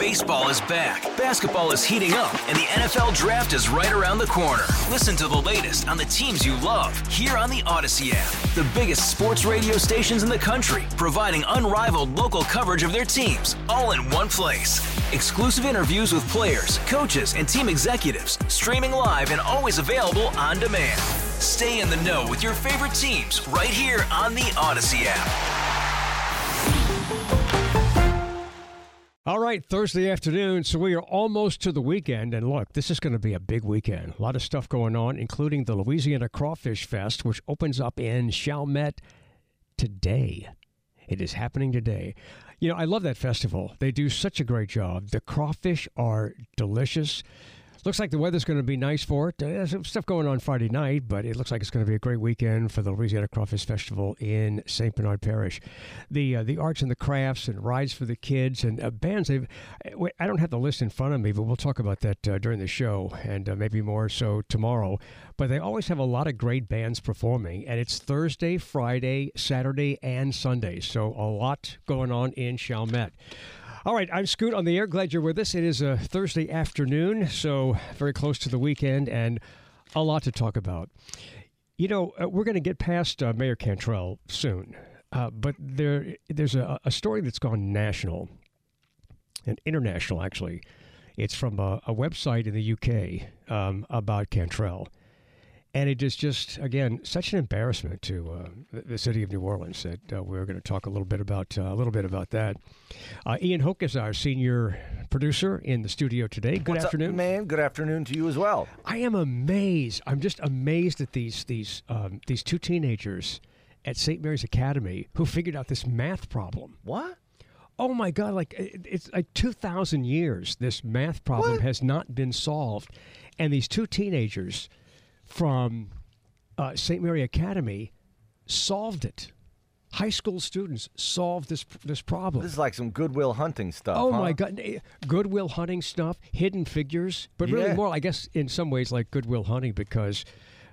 Baseball is back, basketball is heating up, and the NFL Draft is right around the corner. Listen to the latest on the teams you love here on the Odyssey app. The biggest sports radio stations in the country, providing unrivaled local coverage of their teams, all in one place. Exclusive interviews with players, coaches, and team executives, streaming live and always available on demand. Stay in the know with your favorite teams right here on the Odyssey app. All right, Thursday afternoon, so we are almost to the weekend, and look, this is going to be a big weekend. A lot of stuff going on, including the Louisiana Crawfish Fest, which opens up in Chalmette today. It is happening today. You know, I love that festival. They do such a great job. The crawfish are delicious. Looks like the weather's going to be nice for it. There's some stuff going on Friday night, but it looks like it's going to be a great weekend for the Louisiana Crawfish Festival in St. Bernard Parish. The arts and the crafts and rides for the kids and bands. I don't have the list in front of me, but we'll talk about that during the show and maybe more so tomorrow. But they always have a lot of great bands performing, and it's Thursday, Friday, Saturday, and Sunday. So a lot going on in Chalmette. All right, I'm Scoot on the air. Glad you're with us. It is a Thursday afternoon, so very close to the weekend and a lot to talk about. You know, we're going to get past Mayor Cantrell soon, but there's a story that's gone national and international, actually. It's from a website in the UK about Cantrell. And it is just, again, such an embarrassment to the city of New Orleans that we're going to talk a little bit about that. Ian Hoke is our senior producer in the studio today. Good afternoon, up, man. Good afternoon to you as well. I am amazed. I'm just amazed at these two teenagers at St. Mary's Academy who figured out this math problem. What? Oh my God! Like it's like 2,000 years. This math problem has not been solved, and these two teenagers from St. Mary Academy solved it. High school students solved this problem. This is like some Good Will Hunting stuff. Oh, my God. Good Will Hunting stuff, Hidden Figures, but really more, I guess, in some ways like Good Will Hunting because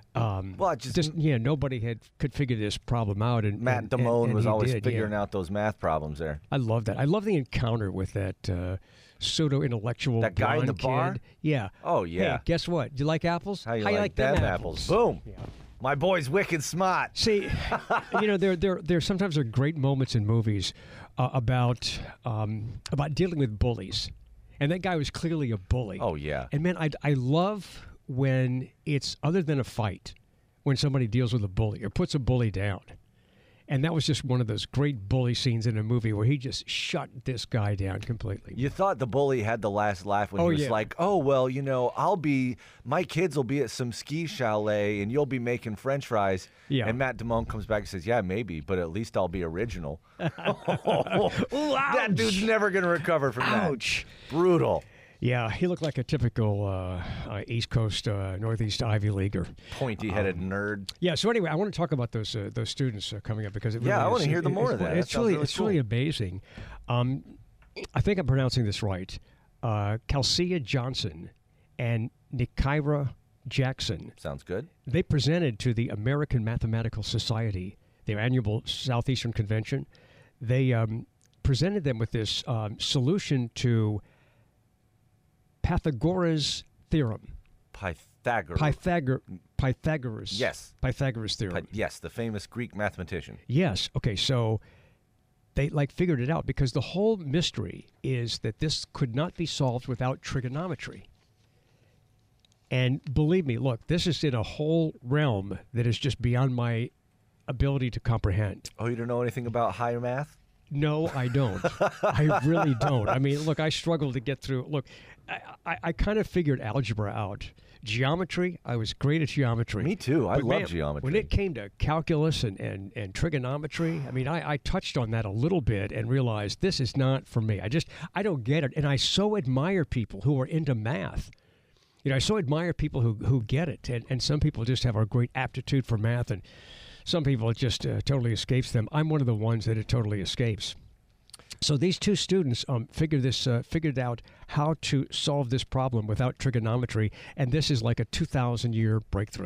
nobody could figure this problem out. And Matt Damone was always figuring out those math problems there. I love that. I love the encounter with that pseudo-intellectual that guy in the kid. bar? Yeah. Oh, yeah. Hey, guess what? Do you like apples? How you like them apples? Boom. Yeah. My boy's wicked smart. See, you know, there sometimes are great moments in movies about dealing with bullies. And that guy was clearly a bully. Oh, yeah. And, man, I love when it's other than a fight, when somebody deals with a bully or puts a bully down. And that was just one of those great bully scenes in a movie where he just shut this guy down completely. You thought the bully had the last laugh when he was like, oh, well, you know, my kids will be at some ski chalet and you'll be making French fries. Yeah. And Matt Damone comes back and says, yeah, maybe, but at least I'll be original. That dude's never going to recover from that. Ouch. Brutal. Yeah, he looked like a typical East Coast, Northeast Ivy Leaguer. Pointy-headed nerd. Yeah, so anyway, I want to talk about those students coming up because I want to hear more of that. It's really amazing. I think I'm pronouncing this right. Calcia Johnson and Nikira Jackson. Sounds good. They presented to the American Mathematical Society, their annual Southeastern Convention. They presented them with this solution to Pythagoras theorem. Pythagoras. Yes. Pythagoras theorem. Yes, the famous Greek mathematician. Yes. Okay, so they figured it out because the whole mystery is that this could not be solved without trigonometry. And believe me, look, this is in a whole realm that is just beyond my ability to comprehend. Oh, you don't know anything about higher math? No, I don't. I really don't. I mean, look, I struggle to get through. Look, I kind of figured algebra out. Geometry, I was great at geometry. Me too. I love geometry. When it came to calculus and trigonometry, I mean, I touched on that a little bit and realized this is not for me. I don't get it. And I so admire people who are into math. You know, I so admire people who get it. And some people just have a great aptitude for math, and some people it just totally escapes them. I'm one of the ones that it totally escapes. So these two students figured out how to solve this problem without trigonometry, and this is like a 2,000-year breakthrough.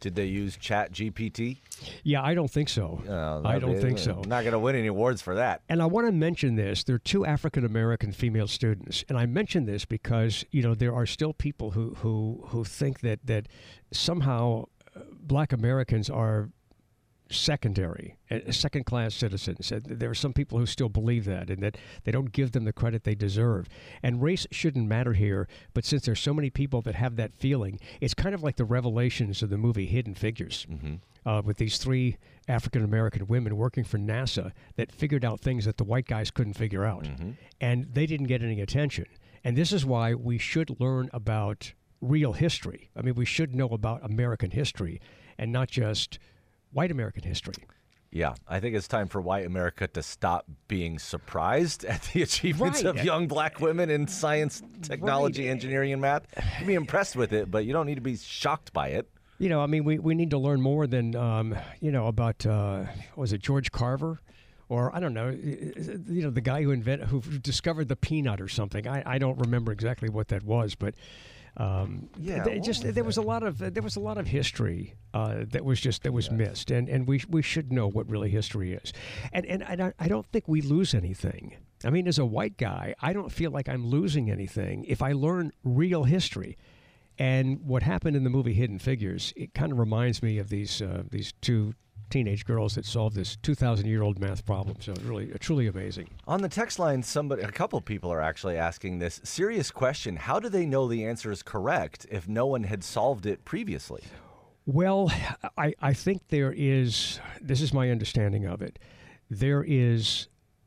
Did they use ChatGPT? Yeah, I don't think so. I don't think so. Not going to win any awards for that. And I want to mention this. There are 2 African-American female students. And I mention this because, there are still people who think that somehow Black Americans are secondary, second-class citizens. There are some people who still believe that, and that they don't give them the credit they deserve. And race shouldn't matter here, but since there's so many people that have that feeling, it's kind of like the revelations of the movie Hidden Figures, with these 3 African-American women working for NASA that figured out things that the white guys couldn't figure out, and they didn't get any attention. And this is why we should learn about real history. I mean, we should know about American history and not just white American history. Yeah, I think it's time for white America to stop being surprised at the achievements of young Black women in sscience, technology, engineering, and math. You can be impressed with it, but you don't need to be shocked by it. I mean, we need to learn more than, about, was it George Carver? Or, I don't know, the guy who discovered the peanut or something. I don't remember exactly what that was, but... there was a lot of history that was missed, and we should know what really history is, and I don't think we lose anything. I mean, as a white guy, I don't feel like I'm losing anything if I learn real history. And what happened in the movie Hidden Figures, it kind of reminds me of these 2 teenage girls that solved this 2,000-year-old math problem. So really, truly amazing. On the text line, a couple people are actually asking this serious question: how do they know the answer is correct if no one had solved it previously? Well, I think there is. This is my understanding of it. There is.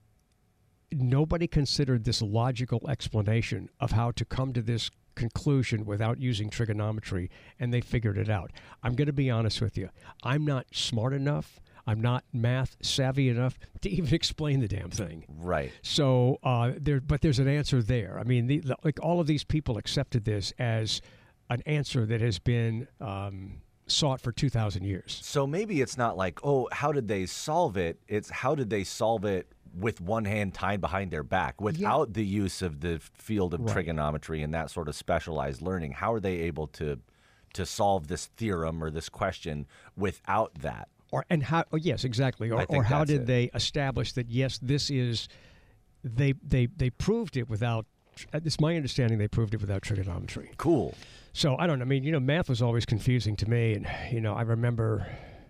Nobody considered this logical explanation of how to come to this conclusion without using trigonometry, and they figured it out. I'm going to be honest with you. I'm not smart enough. I'm not math savvy enough to even explain the damn thing. Right. So, but there's an answer there. I mean, all of these people accepted this as an answer that has been sought for 2,000 years. So maybe it's not like, oh, how did they solve it? It's how did they solve it with one hand tied behind their back without the use of the field of trigonometry and that sort of specialized learning? How are they able to solve this theorem or this question without that? Yes, exactly. Or how did they establish that, yes, this is, they proved it without, it's my understanding they proved it without trigonometry. Cool. So I don't know. I mean, math was always confusing to me. And, I remember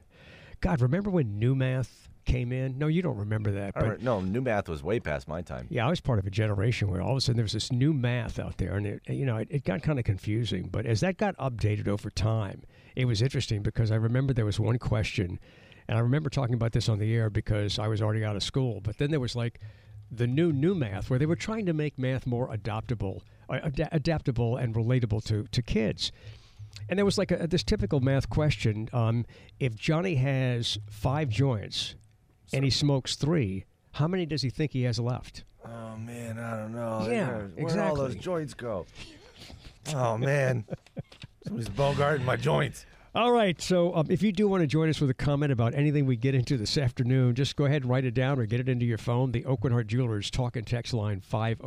when new math came in? No, you don't remember that. But, no, new math was way past my time. Yeah, I was part of a generation where all of a sudden there was this new math out there, and it got kind of confusing. But as that got updated over time, it was interesting because I remember there was one question, and I remember talking about this on the air because I was already out of school. But then there was like the new math where they were trying to make math more adaptable and relatable to kids. And there was like this typical math question: if Johnny has 5 joints and he smokes 3, how many does he think he has left? Oh, man, I don't know. Yeah, Where'd exactly. all those joints go? Oh, man. Somebody's bogarting my joints. All right, so if you do want to join us with a comment about anything we get into this afternoon, just go ahead and write it down or get it into your phone. The Aucoin Hart Jewelers talk and text line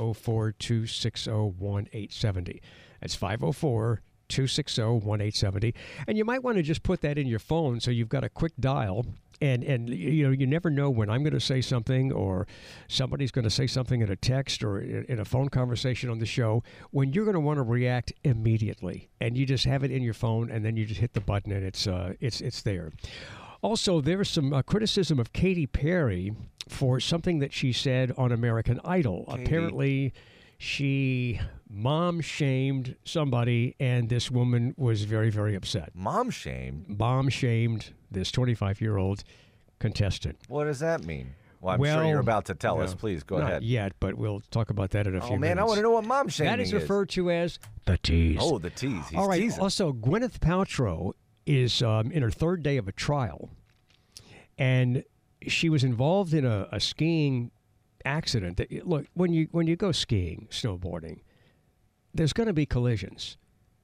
504-260-1870. That's 504-260-1870. And you might want to just put that in your phone so you've got a quick dial. And you never know when I'm going to say something or somebody's going to say something in a text or in a phone conversation on the show when you're going to want to react immediately. And you just have it in your phone and then you just hit the button and it's there. Also, there's some criticism of Katy Perry for something that she said on American Idol. Katy. Apparently, she mom-shamed somebody, and this woman was very, very upset. Mom-shamed? Mom-shamed this 25-year-old contestant. What does that mean? Well, I'm sure you're about to tell us. Please, go ahead. Not yet, but we'll talk about that in a few minutes. Oh, man, I want to know what mom-shaming is. That is referred to as the tease. Oh, the tease. He's all right. teasing. Also, Gwyneth Paltrow is in her 3rd day of a trial, and she was involved in a skiing accident. Look, when you go skiing, snowboarding, there's going to be collisions.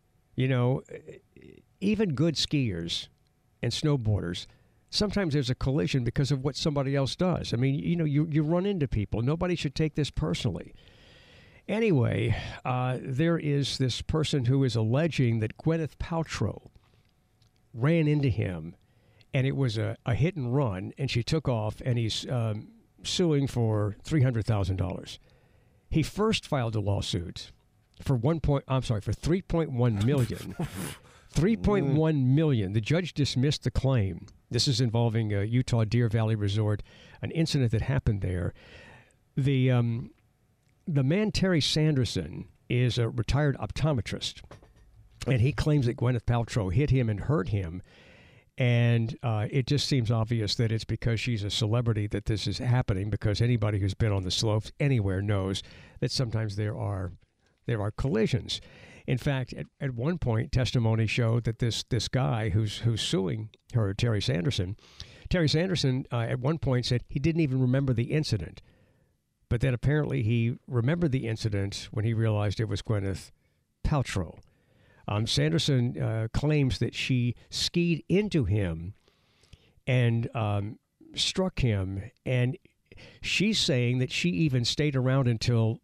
Even good skiers and snowboarders, sometimes there's a collision because of what somebody else does. I mean, you run into people. Nobody should take this personally. Anyway, there is this person who is alleging that Gwyneth Paltrow ran into him, and it was a hit and run, and she took off, and he's suing for $300,000. He first filed a lawsuit for $3.1 million. $3.1 million. The judge dismissed the claim. This is involving Utah Deer Valley Resort, an incident that happened there. The man, Terry Sanderson, is a retired optometrist, and he claims that Gwyneth Paltrow hit him and hurt him. And it just seems obvious that it's because she's a celebrity that this is happening, because anybody who's been on the slopes anywhere knows that sometimes there are collisions. In fact, at one point, testimony showed that this guy who's suing her, Terry Sanderson, at one point said he didn't even remember the incident. But then apparently he remembered the incident when he realized it was Gwyneth Paltrow. Sanderson claims that she skied into him and struck him. And she's saying that she even stayed around until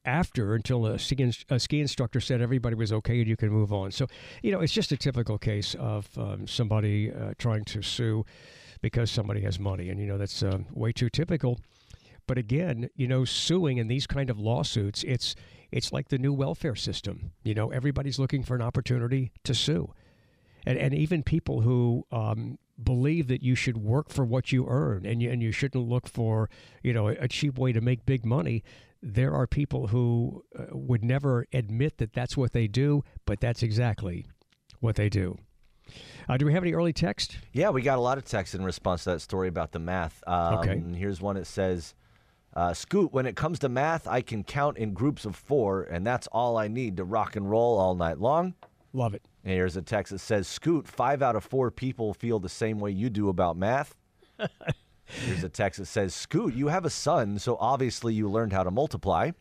a ski instructor said everybody was okay and you can move on. So, it's just a typical case of somebody trying to sue because somebody has money. And, that's way too typical. But again, suing in these kind of lawsuits, it's like the new welfare system. Everybody's looking for an opportunity to sue. And even people who believe that you should work for what you earn and you shouldn't look for, a cheap way to make big money. There are people who would never admit that that's what they do, but that's exactly what they do. Do we have any early text? Yeah, we got a lot of text in response to that story about the math. Okay. Here's one that says, Scoot, when it comes to math, I can count in groups of 4, and that's all I need to rock and roll all night long. Love it. And here's a text that says, Scoot, 5 out of 4 people feel the same way you do about math. Here's a text that says, Scoot, you have a son, so obviously you learned how to multiply.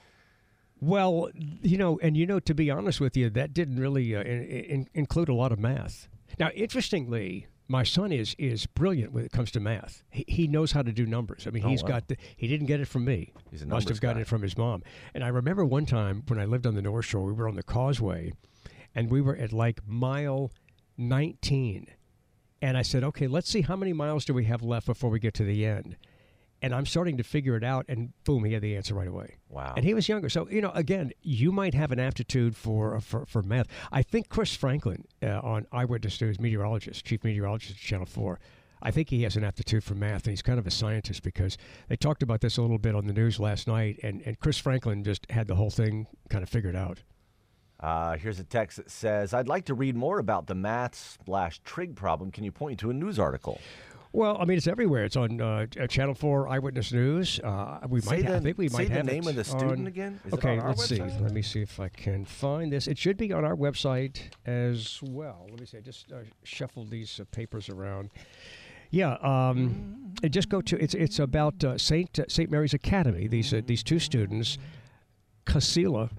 Well, to be honest with you, that didn't really include a lot of math. Now, interestingly, my son is brilliant when it comes to math. He knows how to do numbers. I mean, he didn't get it from me. He's a must have gotten it from his mom. And I remember one time when I lived on the North Shore, we were on the Causeway, and we were at like mile 19. And I said, okay, let's see how many miles do we have left before we get to the end. And I'm starting to figure it out, and boom, he had the answer right away. Wow. And he was younger. So, again, you might have an aptitude for math. I think Chris Franklin on Eyewitness News, chief meteorologist at Channel 4, I think he has an aptitude for math, and he's kind of a scientist because they talked about this a little bit on the news last night, and Chris Franklin just had the whole thing kind of figured out. Here's a text that says, I'd like to read more about the math/trig problem. Can you point me to a news article? Well, I mean, it's everywhere. It's on Channel 4 Eyewitness News. I think we might have the name of the student again. Okay, let's see. Let me see if I can find this. It should be on our website as well. Let me see. I just shuffled these papers around. Yeah, just go to. It's about St. Mary's Academy. These two students, Calcia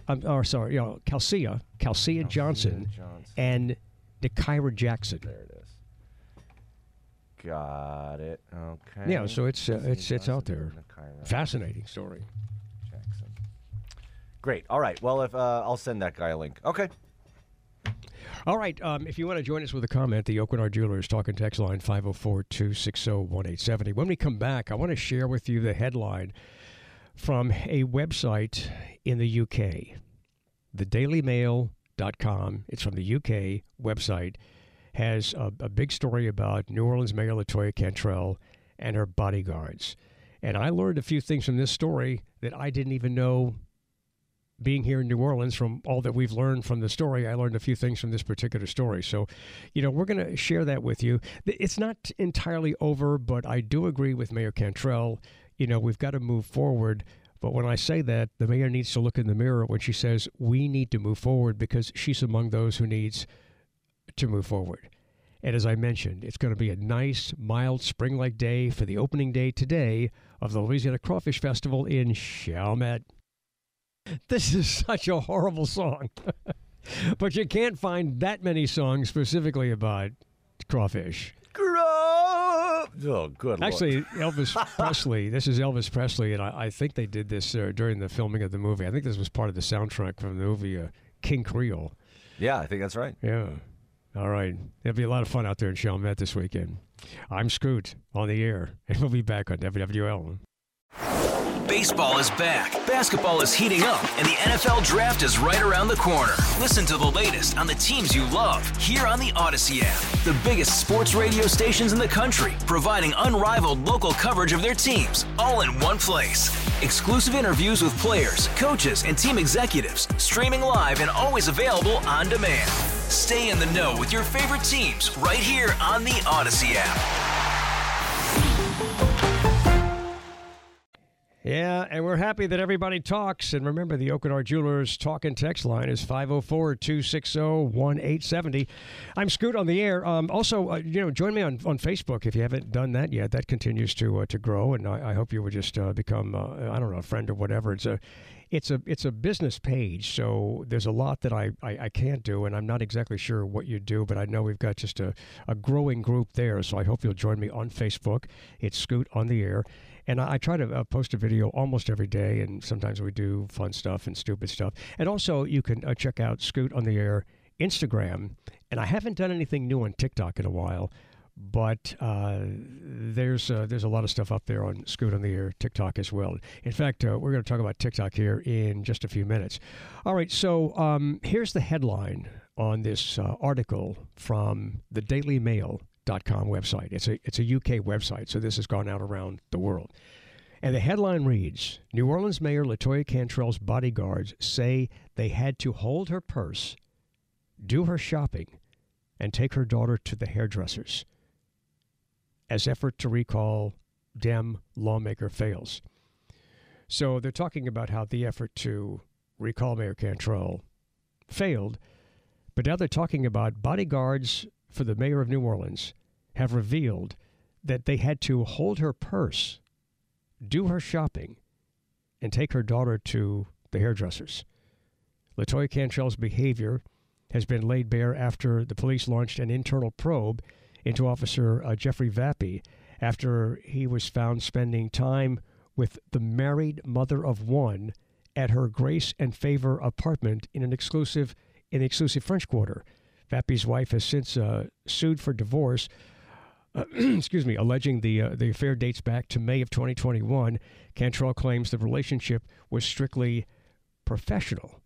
Johnson and Nikira Jackson. There it is. Got it. Okay. Yeah, so it's out there. Fascinating story. Jackson. Great. All right. Well, if I'll send that guy a link. Okay. All right. If you want to join us with a comment, the Oakenard Jewelers talk and text line 504-260-1870. When we come back, I want to share with you the headline from a website in the UK, thedailymail.com. It's from the UK website. Has a big story about New Orleans Mayor LaToya Cantrell and her bodyguards. And I learned a few things from this story that I didn't even know being here in New Orleans. From all that we've learned from the story, I learned a few things from this particular story. So, we're going to share that with you. It's not entirely over, but I do agree with Mayor Cantrell. We've got to move forward. But when I say that, the mayor needs to look in the mirror when she says we need to move forward, because she's among those who needs to move forward. And as I mentioned, it's going to be a nice, mild, spring-like day for the opening day today of the Louisiana Crawfish Festival in Chalmette. This is such a horrible song. But you can't find that many songs specifically about crawfish. Oh, good Actually, Elvis Presley, this is Elvis Presley, and I think they did this during the filming of the movie. I think this was part of the soundtrack from the movie King Creole. Yeah, I think that's right. Yeah. All right. There'll be a lot of fun out there in Chalmette this weekend. I'm Scoot on the air, and we'll be back on WWL. Baseball is back, basketball is heating up, and the NFL Draft is right around the corner. Listen to the latest on the teams you love here on the Odyssey app. The biggest sports radio stations in the country, providing unrivaled local coverage of their teams, all in one place. Exclusive interviews with players, coaches, and team executives, streaming live and always available on demand. Stay in the know with your favorite teams right here on the Odyssey app. Yeah, and we're happy that everybody talks. And remember, the Oakenard Jewelers talk and text line is 504-260-1870. I'm Scoot on the air. Also, join me on Facebook if you haven't done that yet. That continues to grow, and I hope you would just become, a friend or whatever. It's a business page, so there's a lot that I can't do, and I'm not exactly sure what you do, but I know we've got just a growing group there, so I hope you'll join me on Facebook. It's Scoot on the air. And I try to post a video almost every day, and sometimes we do fun stuff and stupid stuff. And also, you can check out Scoot on the Air Instagram. And I haven't done anything new on TikTok in a while, but there's a lot of stuff up there on Scoot on the Air TikTok as well. In fact, we're going to talk about TikTok here in just a few minutes. All right, so here's the headline on this article from the Daily Mail. .com website. It's a UK website, so this has gone out around the world. And the headline reads, New Orleans Mayor LaToya Cantrell's bodyguards say they had to hold her purse, do her shopping, and take her daughter to the hairdressers as effort to recall Dem lawmaker fails. So they're talking about how the effort to recall Mayor Cantrell failed, but now they're talking about bodyguards for the mayor of New Orleans have revealed that they had to hold her purse, do her shopping, and take her daughter to the hairdressers. LaToya Cantrell's behavior has been laid bare after the police launched an internal probe into Officer Jeffrey Vappy after he was found spending time with the married mother of one at her Grace and Favor apartment in the exclusive French Quarter. Vappy's wife has since sued for divorce, alleging the affair dates back to May of 2021. Cantrell claims the relationship was strictly professional.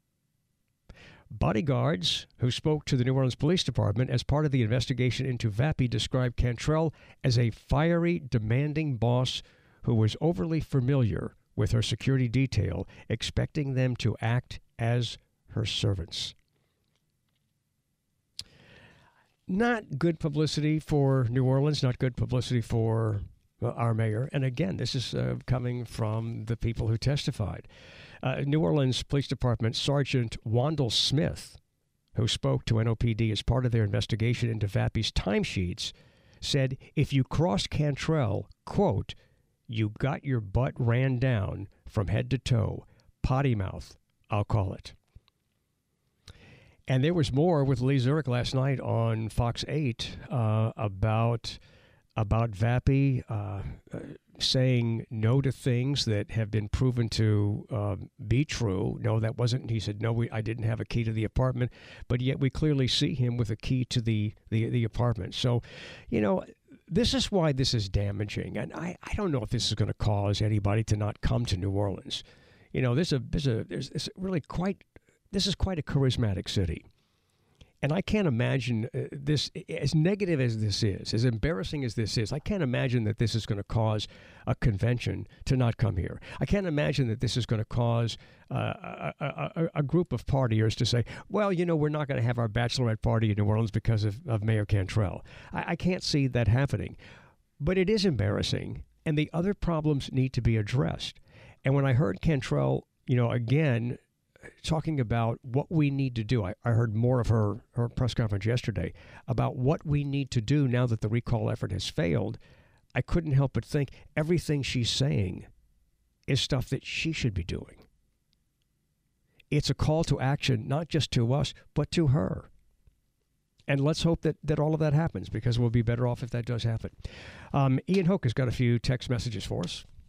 Bodyguards who spoke to the New Orleans Police Department as part of the investigation into Vappy described Cantrell as a fiery, demanding boss who was overly familiar with her security detail, expecting them to act as her servants. Not good publicity for New Orleans, not good publicity for our mayor. And again, this is coming from the people who testified. New Orleans Police Department Sergeant Wandel Smith, who spoke to NOPD as part of their investigation into Vappy's timesheets, said if you crossed Cantrell, quote, you got your butt ran down from head to toe, potty mouth, I'll call it. And there was more with Lee Zurich last night on Fox 8 about Vappy saying no to things that have been proven to be true. No, that wasn't. He said, no, I didn't have a key to the apartment, but yet we clearly see him with a key to the apartment. So, this is why this is damaging. And I don't know if this is going to cause anybody to not come to New Orleans. This is quite a charismatic city. And I can't imagine this, as negative as this is, as embarrassing as this is, I can't imagine that this is going to cause a convention to not come here. I can't imagine that this is going to cause a group of partiers to say, well, we're not going to have our bachelorette party in New Orleans because of Mayor Cantrell. I can't see that happening. But it is embarrassing, and the other problems need to be addressed. And when I heard Cantrell, again, talking about what we need to do. I heard more of her press conference yesterday about what we need to do now that the recall effort has failed. I couldn't help but think everything she's saying is stuff that she should be doing. It's a call to action, not just to us, but to her. And let's hope that all of that happens, because we'll be better off if that does happen. Ian Hoke has got a few text messages for us.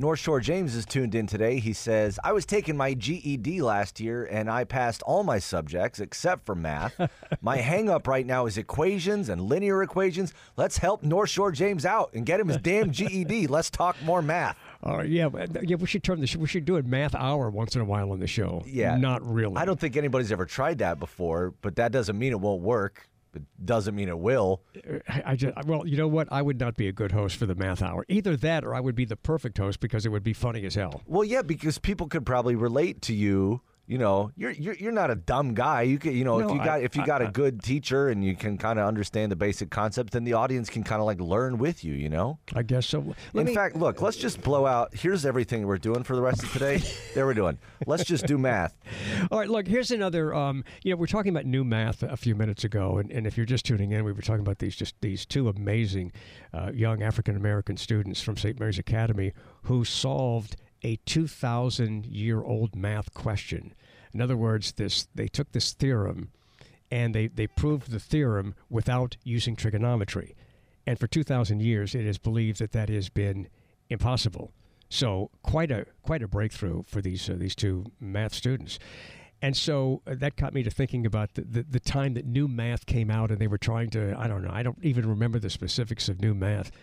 North Shore James is tuned in today. He says, I was taking my GED last year, and I passed all my subjects except for math. My hang-up right now is equations and linear equations. Let's help North Shore James out and get him his damn GED. Let's talk more math. Yeah. We should we should do a math hour once in a while on the show. Yeah. Not really. I don't think anybody's ever tried that before, but that doesn't mean it won't work. It doesn't mean it will. Well, you know what? I would not be a good host for the math hour. Either that or I would be the perfect host because it would be funny as hell. Well, yeah, because people could probably relate to you. You know, you're not a dumb guy. You could, if you got a good teacher and you can kind of understand the basic concept, then the audience can kind of like learn with you. You know. I guess so. In fact, look, let's just blow out. Here's everything we're doing for the rest of today. There we're doing. Let's just do math. All right. Look, here's another. We're talking about new math a few minutes ago, and if you're just tuning in, we were talking about these two amazing young African American students from St. Mary's Academy who solved a 2,000-year-old math question. In other words, they took this theorem and they proved the theorem without using trigonometry. And for 2,000 years, it is believed that has been impossible. So quite a breakthrough for these two math students. And so that got me to thinking about the time that new math came out and they were trying to, I don't know, I don't even remember the specifics of new math.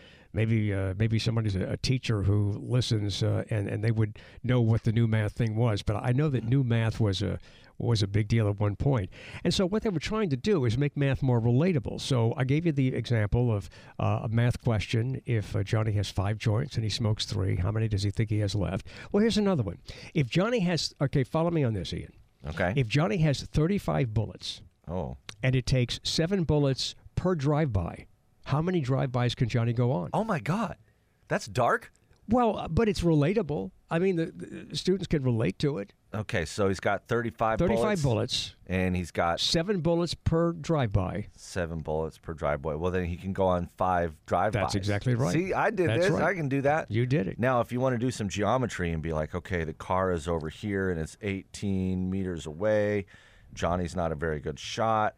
Maybe somebody's a teacher who listens and they would know what the new math thing was. But I know that new math was a big deal at one point. And so what they were trying to do is make math more relatable. So I gave you the example of a math question. If Johnny has 5 joints and he smokes 3, how many does he think he has left? Well, here's another one. If Johnny has, follow me on this, Ian. Okay. If Johnny has 35 bullets, and it takes 7 bullets per drive-by, how many drive-bys can Johnny go on? Oh, my God. That's dark? Well, but it's relatable. I mean, the students can relate to it. Okay, so he's got 35 bullets. And he's got 7 bullets per drive-by. 7 bullets per drive-by. Well, then he can go on 5 drive-bys. That's exactly right. See, I did this. Right. I can do that. You did it. Now, if you want to do some geometry and be like, okay, the car is over here and it's 18 meters away. Johnny's not a very good shot.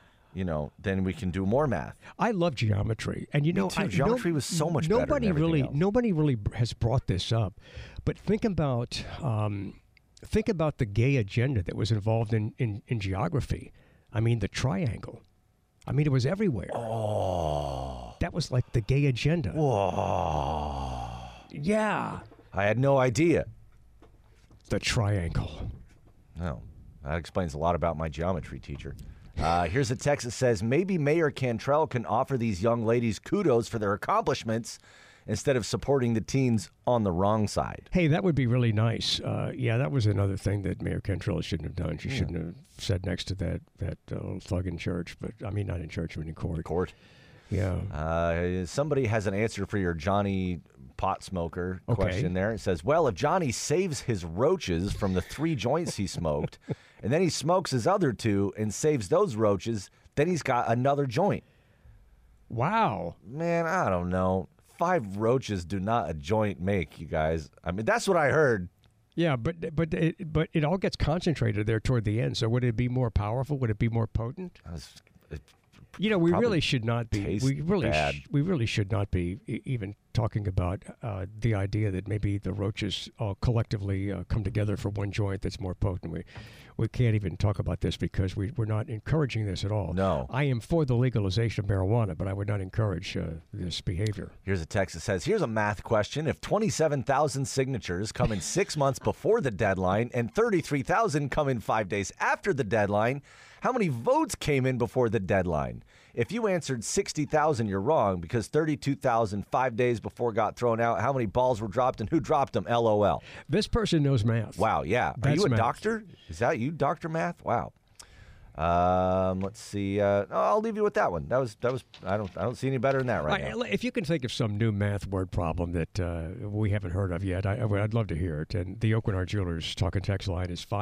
Then we can do more math. I love geometry, and geometry was so much better than everything else. Nobody really has brought this up, but think about the gay agenda that was involved in geography. I mean, the triangle. I mean, it was everywhere. Oh, that was like the gay agenda. Whoa. Yeah. I had no idea. The triangle. No, that explains a lot about my geometry teacher. Here's a text that says, maybe Mayor Cantrell can offer these young ladies kudos for their accomplishments instead of supporting the teens on the wrong side. Hey, that would be really nice. Yeah, that was another thing that Mayor Cantrell shouldn't have done. She shouldn't have said next to that thug in church. But I mean, not in church, but in court. Court. Yeah. Somebody has an answer for your Johnny pot smoker question there. It says, well, if Johnny saves his roaches from the 3 joints he smoked, and then he smokes his other 2 and saves those roaches, then he's got another joint. Wow. Man, I don't know. 5 roaches do not a joint make, you guys. I mean, that's what I heard. Yeah, but it all gets concentrated there toward the end. So would it be more powerful? Would it be more potent? We really should not be. We really should not be even talking about the idea that maybe the roaches all collectively come together for one joint that's more potent. We can't even talk about this because we're not encouraging this at all. No. I am for the legalization of marijuana, but I would not encourage this behavior. Here's a text that says, here's a math question. If 27,000 signatures come in 6 months before the deadline and 33,000 come in 5 days after the deadline, how many votes came in before the deadline? If you answered 60,000, you're wrong because 32,000 5 days before got thrown out. How many balls were dropped and who dropped them? LOL. This person knows math. Wow, yeah. Are you a doctor? Is that you, Dr. Math? Wow. Let's see. I'll leave you with that one. That was. I don't see any better than that right now. If you can think of some new math word problem that we haven't heard of yet, I'd love to hear it. And the Oakenard Jewelers talk and text line is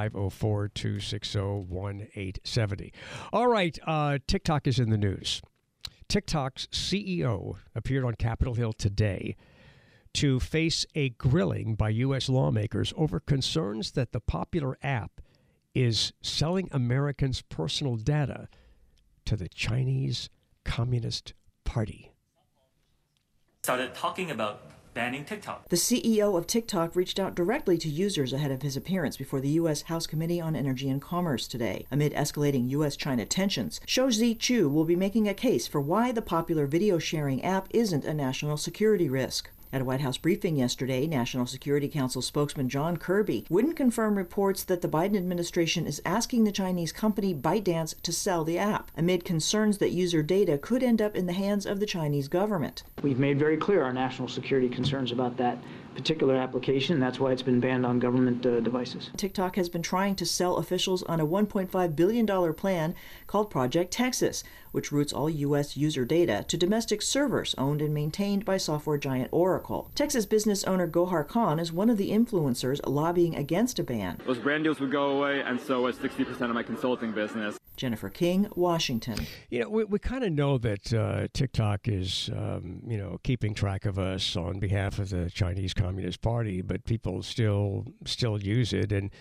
504-260-1870. All right. TikTok is in the news. TikTok's CEO appeared on Capitol Hill today to face a grilling by U.S. lawmakers over concerns that the popular app is selling Americans' personal data to the Chinese Communist Party. Started talking about banning TikTok. The CEO of TikTok reached out directly to users ahead of his appearance before the U.S. House Committee on Energy and Commerce today. Amid escalating U.S.-China tensions, Shou-Zi Chu will be making a case for why the popular video-sharing app isn't a national security risk. At a White House briefing yesterday, National Security Council spokesman John Kirby wouldn't confirm reports that the Biden administration is asking the Chinese company ByteDance to sell the app, amid concerns that user data could end up in the hands of the Chinese government. We've made very clear our national security concerns about that particular application. That's why it's been banned on government devices. TikTok has been trying to sell officials on a $1.5 billion plan called Project Texas, which routes all U.S. user data to domestic servers owned and maintained by software giant Oracle. Texas business owner Gohar Khan is one of the influencers lobbying against a ban. Those brand deals would go away, and so was 60% of my consulting business. Jennifer King, Washington. You know, we kind of know that TikTok is, keeping track of us on behalf of the Chinese Communist Party, but people still use it, and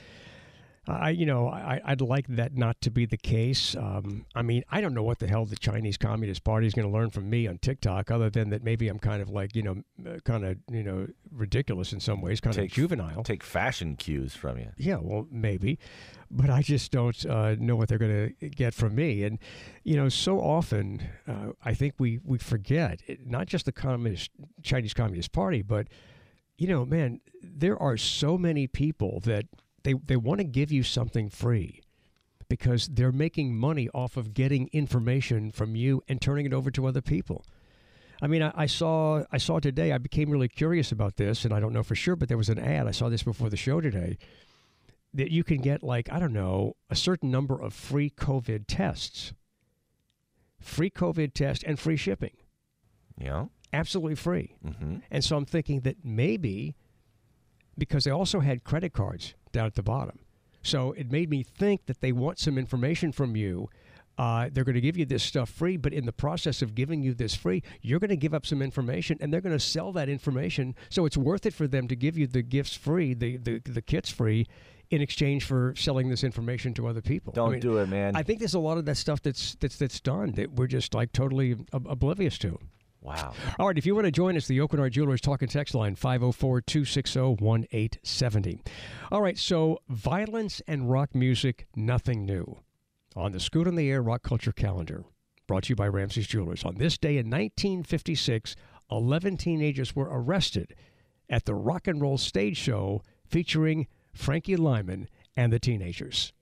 I'd like that not to be the case. I don't know what the hell the Chinese Communist Party is going to learn from me on TikTok, other than that maybe I'm kind of like, ridiculous in some ways, kind of juvenile. Take fashion cues from you. Yeah, well, maybe. But I just don't know what they're going to get from me. And, so often I think we forget, not just the Chinese Communist Party, but, man, there are so many people that they want to give you something free because they're making money off of getting information from you and turning it over to other people. I mean, I saw today, I became really curious about this, and I don't know for sure, but there was an ad. I saw this before the show today, that you can get, a certain number of free COVID tests. Free COVID test and free shipping. Yeah. Absolutely free. Mm-hmm. And so I'm thinking that maybe, because they also had credit cards down at the bottom, so it made me think that they want some information from you. They're going to give you this stuff free, but in the process of giving you this free, you're going to give up some information, and they're going to sell that information. So it's worth it for them to give you the gifts free, the kits free, in exchange for selling this information to other people. Don't do it, man. I think there's a lot of that stuff that's done that we're just totally oblivious to. Wow. All right, if you want to join us, the Oakenard Jewelers Talk and Text line, 504-260-1870. All right, so violence and rock music, nothing new. On the Scoot on the Air Rock Culture Calendar, brought to you by Ramsey's Jewelers. On this day in 1956, 11 teenagers were arrested at the Rock and Roll Stage Show featuring Frankie Lyman and the Teenagers.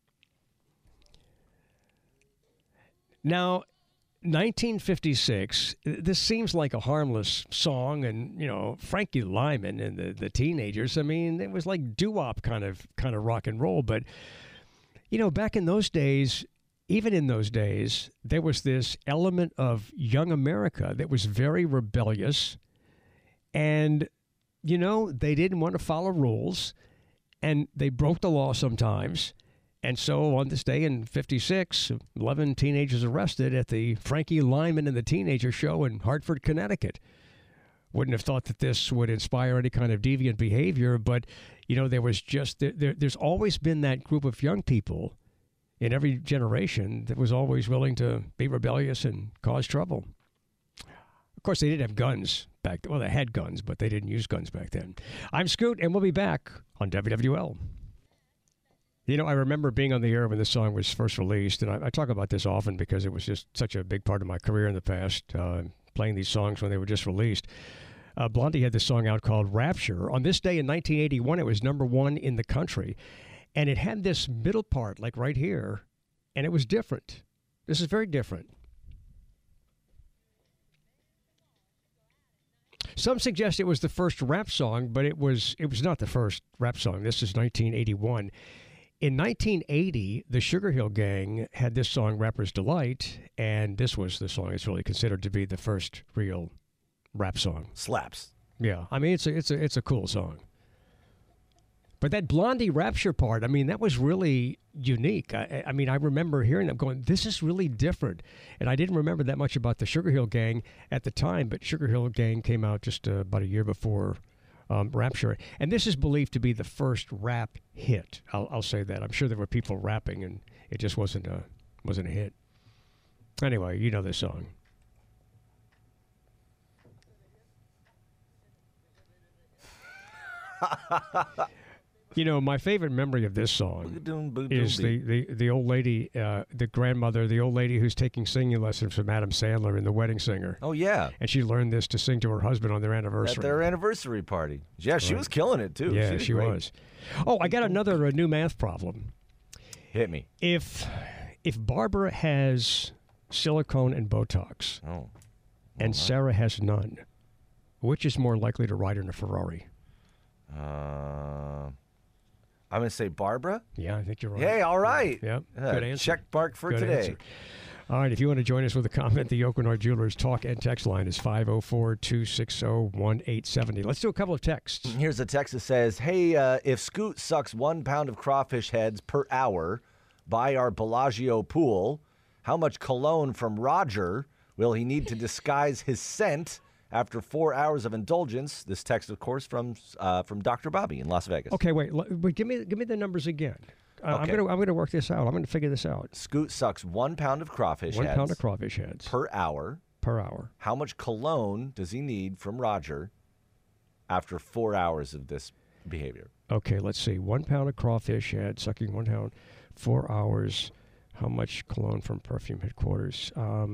Now, 1956, this seems like a harmless song, and, Frankie Lyman and the Teenagers, I mean, it was like doo-wop kind of rock and roll, but, back in those days, even in those days, there was this element of young America that was very rebellious, and, they didn't want to follow rules, and they broke the law sometimes. And so on this day in 56, 11 teenagers arrested at the Frankie Lyman and the Teenager Show in Hartford, Connecticut. Wouldn't have thought that this would inspire any kind of deviant behavior, but, there was just, there's always been that group of young people in every generation that was always willing to be rebellious and cause trouble. Of course, they didn't have guns back then. Well, they had guns, but they didn't use guns back then. I'm Scoot, and we'll be back on WWL. I remember being on the air when this song was first released, and I talk about this often because it was just such a big part of my career in the past, playing these songs when they were just released. Blondie had this song out called Rapture. On this day in 1981, it was number one in the country, and it had this middle part, like right here, and it was different. This is very different. Some suggest it was the first rap song, but it was not the first rap song. This is 1981. In 1980, the Sugar Hill Gang had this song, Rapper's Delight, and this was the song that's really considered to be the first real rap song. Slaps. Yeah, I mean, it's a cool song. But that Blondie Rapture part, I mean, that was really unique. I mean, I remember hearing them going, this is really different. And I didn't remember that much about the Sugar Hill Gang at the time, but Sugar Hill Gang came out just about a year before Rapture. And this is believed to be the first rap hit. I'll say that. I'm sure there were people rapping, and it just wasn't a hit. Anyway, you know this song. You know, my favorite memory of this song is the old lady, the grandmother, the old lady who's taking singing lessons from Adam Sandler in The Wedding Singer. Oh, yeah. And she learned this to sing to her husband on their anniversary. At their anniversary party. Yeah, she was killing it, too. Yeah, she was. Oh, I got another new math problem. Hit me. If Barbara has silicone and Botox, and Sarah has none, which is more likely to ride in a Ferrari? I'm going to say Barbara. Yeah, I think you're right. Hey, all right. Yep. Good answer. Check mark for today. Answer. All right, if you want to join us with a comment, the Oakenard Jewelers talk and text line is 504-260-1870. Let's do a couple of texts. Here's a text that says, hey, if Scoot sucks 1 pound of crawfish heads per hour by our Bellagio pool, how much cologne from Roger will he need to disguise his scent after 4 hours of indulgence? This text, of course, from Dr. Bobby in Las Vegas. Okay, wait. Give me the numbers again. Okay. I'm gonna work this out. I'm gonna figure this out. Scoot sucks 1 pound of crawfish heads. 1 pound of crawfish heads per hour. Per hour. How much cologne does he need from Roger after 4 hours of this behavior? Okay, let's see. 1 pound of crawfish head sucking 1 pound, 4 hours. How much cologne from Perfume Headquarters?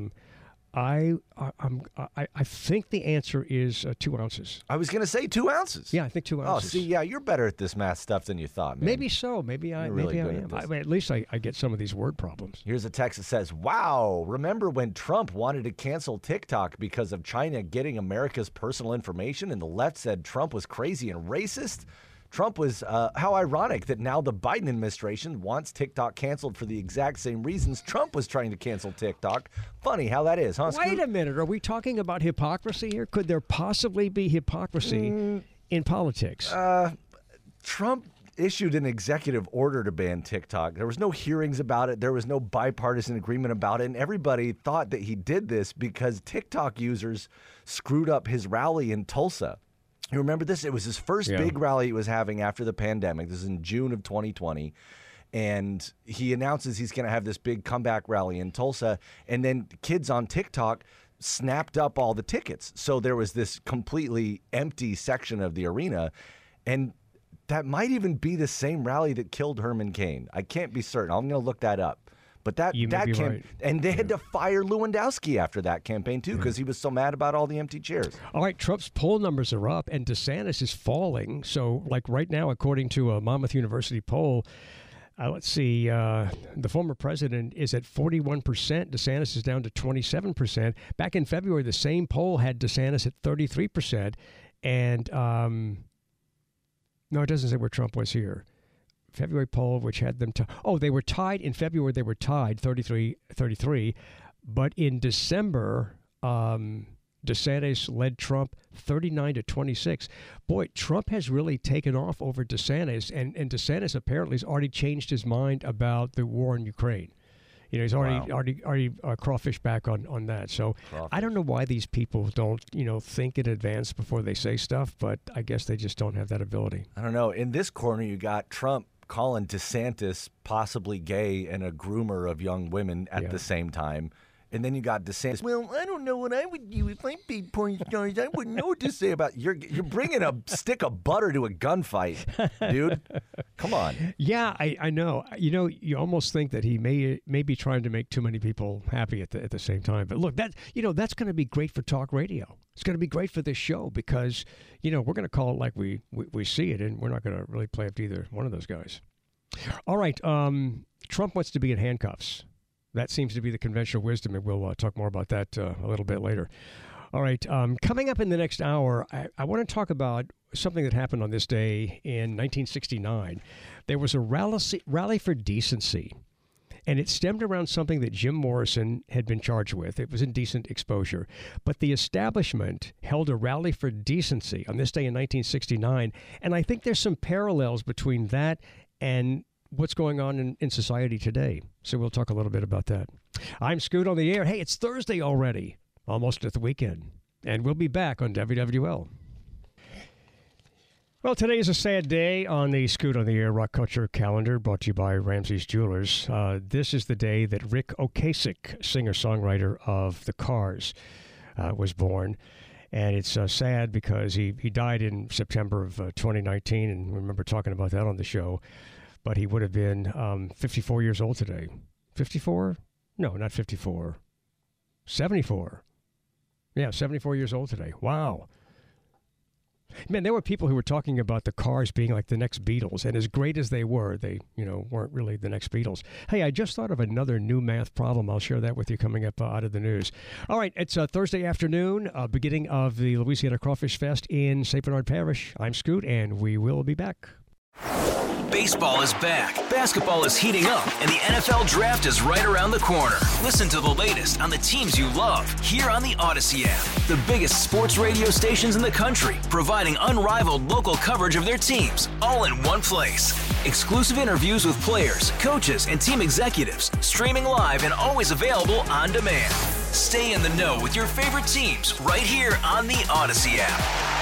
I think the answer is 2 ounces. I was going to say 2 ounces. Yeah, I think 2 ounces. Oh, see, yeah, you're better at this math stuff than you thought, man. Maybe so. Maybe I am. At least I get some of these word problems. Here's a text that says, wow, remember when Trump wanted to cancel TikTok because of China getting America's personal information and the left said Trump was crazy and racist? Trump was, how ironic that now the Biden administration wants TikTok canceled for the exact same reasons Trump was trying to cancel TikTok. Funny how that is, huh, Scoot? Wait a minute. Are we talking about hypocrisy here? Could there possibly be hypocrisy in politics? Trump issued an executive order to ban TikTok. There was no hearings about it. There was no bipartisan agreement about it. And everybody thought that he did this because TikTok users screwed up his rally in Tulsa. You remember this? It was his first big rally he was having after the pandemic. This is in June of 2020. And he announces he's going to have this big comeback rally in Tulsa. And then kids on TikTok snapped up all the tickets. So there was this completely empty section of the arena. And that might even be the same rally that killed Herman Cain. I can't be certain. I'm going to look that up. But that right. And they had to fire Lewandowski after that campaign, too, because he was so mad about all the empty chairs. All right, Trump's poll numbers are up, and DeSantis is falling. So, like right now, according to a Monmouth University poll, let's see, the former president is at 41%. DeSantis is down to 27%. Back in February, the same poll had DeSantis at 33%. And, no, it doesn't say where Trump was here. February poll, which had them they were tied in February. They were tied 33, but in December, DeSantis led Trump 39-26. Boy, Trump has really taken off over DeSantis, and DeSantis apparently has already changed his mind about the war in Ukraine. You know, he's already crawfish back on that. So I don't know why these people don't, think in advance before they say stuff, but I guess they just don't have that ability. I don't know. In this corner, you got Trump calling DeSantis possibly gay and a groomer of young women at the same time. And then you got DeSantis. Well, I don't know what I would do if I paid porn stars. I wouldn't know what to say about you're bringing a stick of butter to a gunfight, dude. Come on. Yeah, I know. You almost think that he may be trying to make too many people happy at the same time. But look, that's going to be great for talk radio. It's going to be great for this show because we're going to call it like we see it, and we're not going to really play up to either one of those guys. All right. Trump wants to be in handcuffs. That seems to be the conventional wisdom, and we'll talk more about that a little bit later. All right, coming up in the next hour, I want to talk about something that happened on this day in 1969. There was a rally for decency, and it stemmed around something that Jim Morrison had been charged with. It was indecent exposure. But the establishment held a rally for decency on this day in 1969, and I think there's some parallels between that and what's going on in society today. So we'll talk a little bit about that. I'm Scoot on the air. Hey, it's Thursday already, almost at the weekend, and we'll be back on WWL. Well, today is a sad day on the Scoot on the Air Rock Culture calendar, brought to you by Ramsey's Jewelers. This is the day that Rick Ocasek, singer-songwriter of The Cars, was born. And it's sad because he died in September of 2019, and we remember talking about that on the show. But he would have been 54 years old today. 54? No, not 54. 74. Yeah, 74 years old today. Wow. Man, there were people who were talking about the Cars being like the next Beatles, and as great as they were, they, weren't really the next Beatles. Hey, I just thought of another new math problem. I'll share that with you coming up out of the news. All right, it's Thursday afternoon, beginning of the Louisiana Crawfish Fest in St. Bernard Parish. I'm Scoot, and we will be back. Baseball is back, basketball is heating up, and the NFL Draft is right around the corner. Listen to the latest on the teams you love here on the Odyssey app. The biggest sports radio stations in the country, providing unrivaled local coverage of their teams, all in one place. Exclusive interviews with players, coaches, and team executives, streaming live and always available on demand. Stay in the know with your favorite teams right here on the Odyssey app.